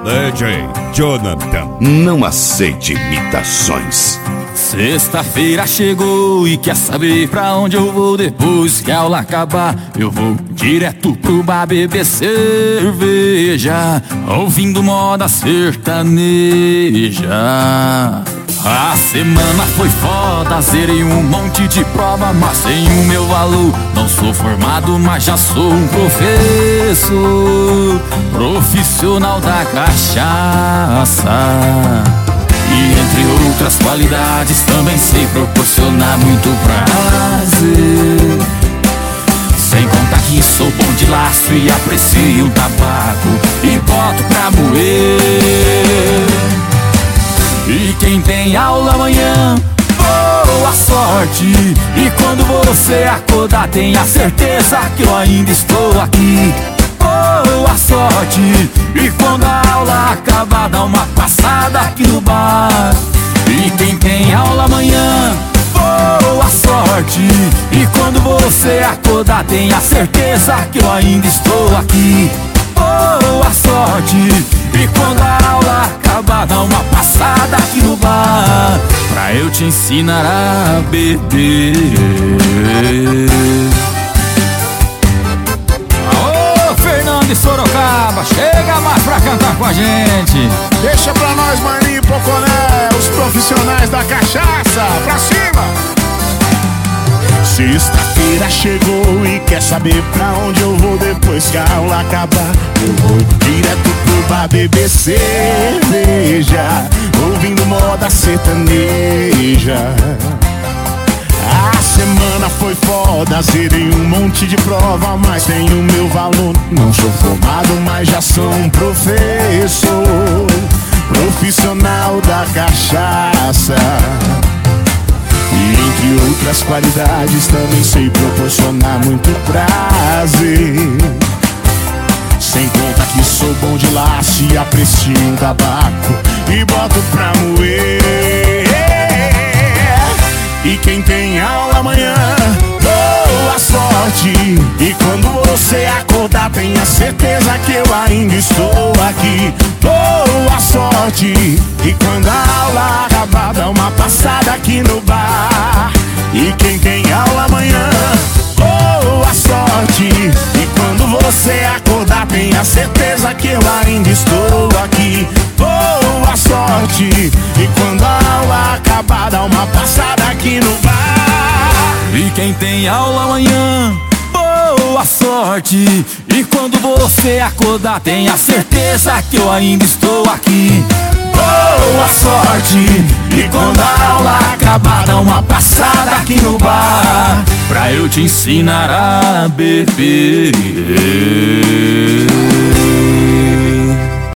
DJ Jonathan. Não aceite imitações. Sexta-feira chegou e quer saber pra onde eu vou depois que a aula acabar? Eu vou direto pro bar beber cerveja, ouvindo moda sertaneja. A semana foi foda, zerei um monte de prova, mas sem o meu valor. Não sou formado, mas já sou um professor, profissional da cachaça. E entre outras qualidades também sei proporcionar muito prazer. Sem contar que sou bom de laço e aprecio o tabaco e boto pra moer. E quem tem aula amanhã, boa sorte. E quando você acordar, tenha certeza que eu ainda estou aqui. Boa sorte. E quando a aula acabar, dá uma passada aqui no bar. E quem tem aula amanhã, boa sorte. E quando você acordar, tenha certeza que eu ainda estou aqui. Boa sorte. E quando a aula acabar, dá uma passada aqui no bar, pra eu te ensinar a beber. De Sorocaba, chega mais pra cantar com a gente. Deixa pra nós, Maninho e Poconé, os profissionais da cachaça, pra cima! Sexta-feira chegou e quer saber pra onde eu vou depois que a aula acabar? Eu vou direto pro bar beber cerveja, ouvindo moda sertaneja. A semana foi foda, zerei um monte de prova, mas tenho meu valor. Não sou formado, mas já sou um professor, profissional da cachaça. E entre outras qualidades também sei proporcionar muito prazer. Sem conta que sou bom de laço e aprecio um tabaco e boto pra moer. E quem tem aula amanhã, boa sorte. E quando você acordar, tenha certeza que eu ainda estou aqui. Boa sorte. E quando a aula acabar, dá uma passada aqui no bar. E quem tem aula amanhã, boa sorte. E quando você acordar, tenha certeza que eu ainda estou aqui. Boa sorte. E quando a aula acabar, dá uma passada aqui no bar. E quem tem aula amanhã, boa sorte. E quando você acordar, tenha certeza que eu ainda estou aqui. Boa sorte. E quando a aula acabar, dá uma passada aqui no bar, pra eu te ensinar a beber.